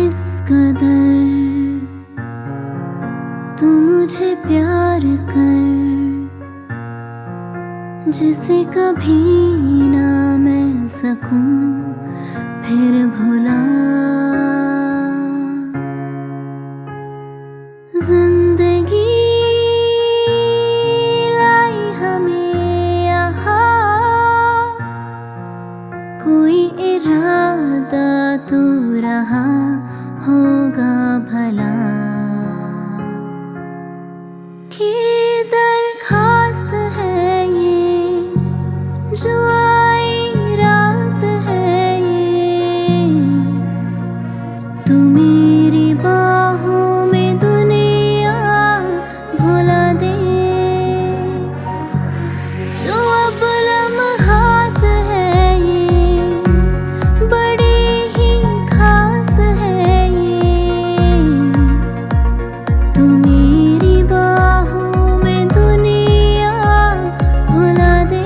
किस कदर तू मुझे प्यार कर, जिसे कभी ना मैं सकूं फिर भुला। जिंदगी लाई हमें यहाँ, कोई इरादा तो रहा होगा भला। कि दरखास्त है ये जो आई रात है ये, तू मेरी बाहों में दुनिया भुला दे। जो अब लम्हात है ये बड़ी ही खास है ये, तू मेरी बाहों में दुनिया भुला दे।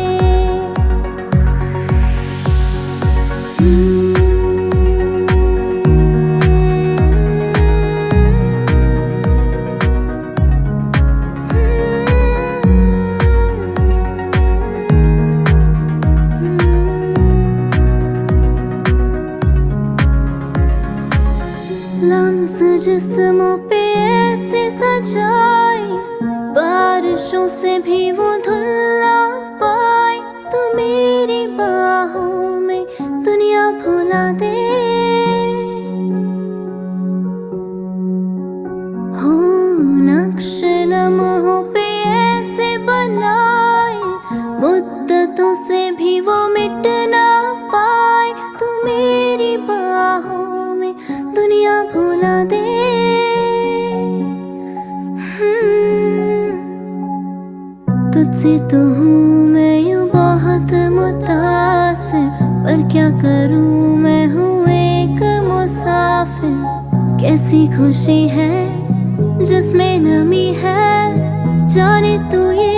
लम्स जिस्मों पे ऐसे सजाए, बारिशों से भी वो धुल ना पाए। तू मेरी बाहों में दुनिया भुला दे। हो नक्श लम्हों पे ऐसे बनाए, मुद्दतों से भी वो मिट ना पाए। तू मेरी बाहों में दुनिया भुला दे। तुझसे तो हूँ मैं यूँ बहुत मुतासिर, पर क्या करूँ मैं हूँ एक मुसाफिर। कैसी खुशी है जिसमें नमी है, जाने तू ये